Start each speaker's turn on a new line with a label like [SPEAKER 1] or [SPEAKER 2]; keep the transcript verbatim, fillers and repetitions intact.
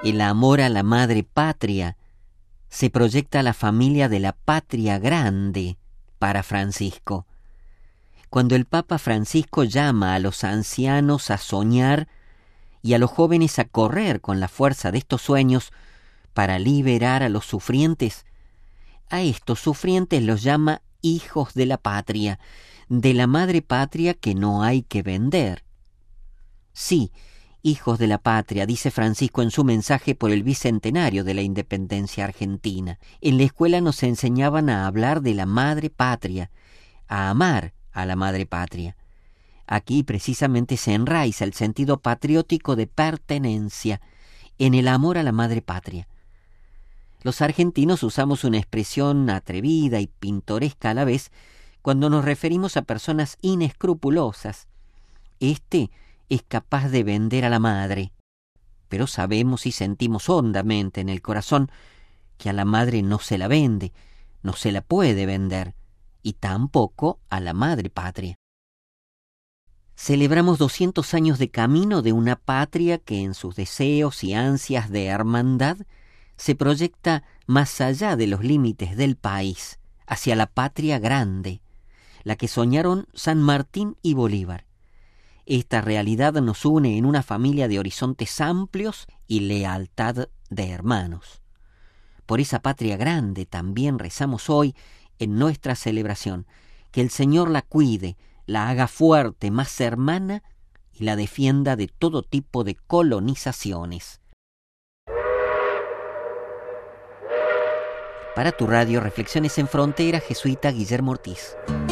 [SPEAKER 1] el amor a la madre patria, se proyecta a la familia de la patria grande para Francisco. Cuando el Papa Francisco llama a los ancianos a soñar y a los jóvenes a correr con la fuerza de estos sueños para liberar a los sufrientes, a estos sufrientes los llama hijos de la patria, de la madre patria que no hay que vender. Sí, hijos de la patria, dice Francisco en su mensaje por el bicentenario de la independencia argentina. En la escuela nos enseñaban a hablar de la madre patria, a amar a la madre patria. Aquí precisamente se enraiza el sentido patriótico de pertenencia en el amor a la madre patria. Los argentinos usamos una expresión atrevida y pintoresca a la vez cuando nos referimos a personas inescrupulosas. Este es capaz de vender a la madre, pero sabemos y sentimos hondamente en el corazón que a la madre no se la vende, no se la puede vender, y tampoco a la madre patria. Celebramos doscientos años de camino de una patria que en sus deseos y ansias de hermandad se proyecta más allá de los límites del país, hacia la patria grande, la que soñaron San Martín y Bolívar. Esta realidad nos une en una familia de horizontes amplios y lealtad de hermanos. Por esa patria grande también rezamos hoy en nuestra celebración, que el Señor la cuide, la haga fuerte, más hermana, y la defienda de todo tipo de colonizaciones. Para tu radio Reflexiones en Frontera, jesuita Guillermo Ortiz.